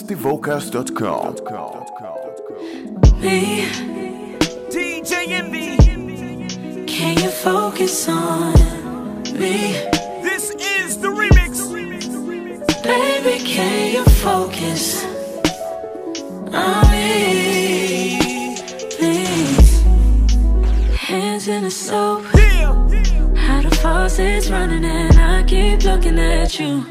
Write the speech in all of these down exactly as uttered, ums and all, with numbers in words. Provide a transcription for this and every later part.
Sisty Vocals dot com. Me, D J Envy. can you focus on me? This is the remix. Baby, can you focus on me? Please. Hands in the soap, Yeah. how the faucet's running and I keep looking at you.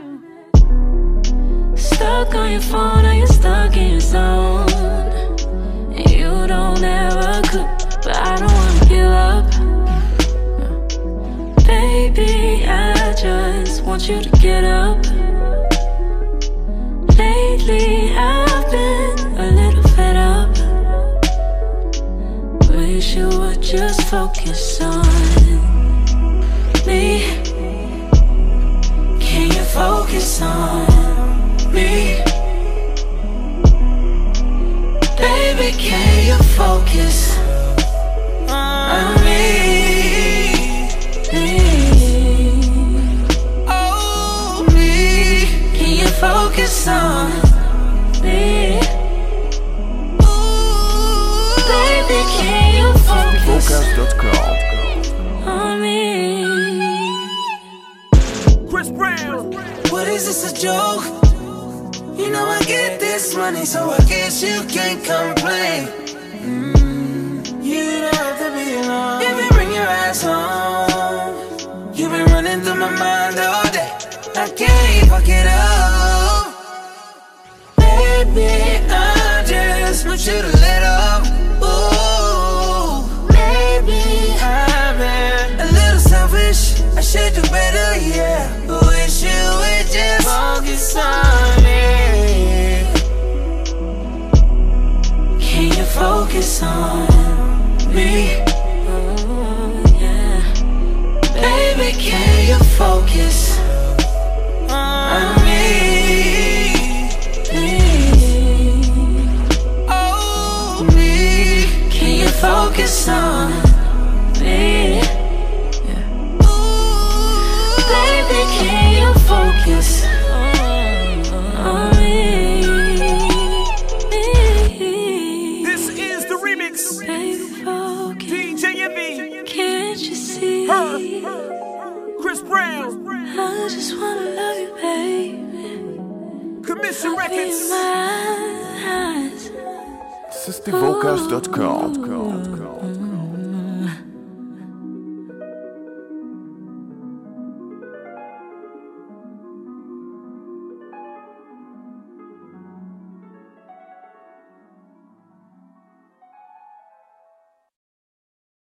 Stuck on your phone or you're stuck in your zone. You don't ever cook, but I don't wanna give up. Baby, I just want you to get up. Lately I've been a little fed up. Wish you would just focus on me. Can you focus on me? Baby, can you focus on me? Oh, me. Can you focus on me? Ooh, baby, can you Sisty focus Vocals dot com. on me? Chris Brown. What is this, a joke? You know I get this money, so I guess you can't complain. Mm, you don't have to be alone. If you bring your ass home, you've been running through my mind all day. I can't fuck it up. Baby, I just want you to let up. Ooh, maybe I've been a little selfish. I should do better, yeah. Wish you would just focus on me. Can you focus on me? Oh, yeah. Baby, can you focus on me? Oh, me. Can you focus on me? Baby, can you focus on me? This is the remix. Baby, focus. D J Envy. Can't you see? Her. Chris Brown. I just wanna love you, baby. Commission Be in Records. my eyes. Sisty Vocals dot com.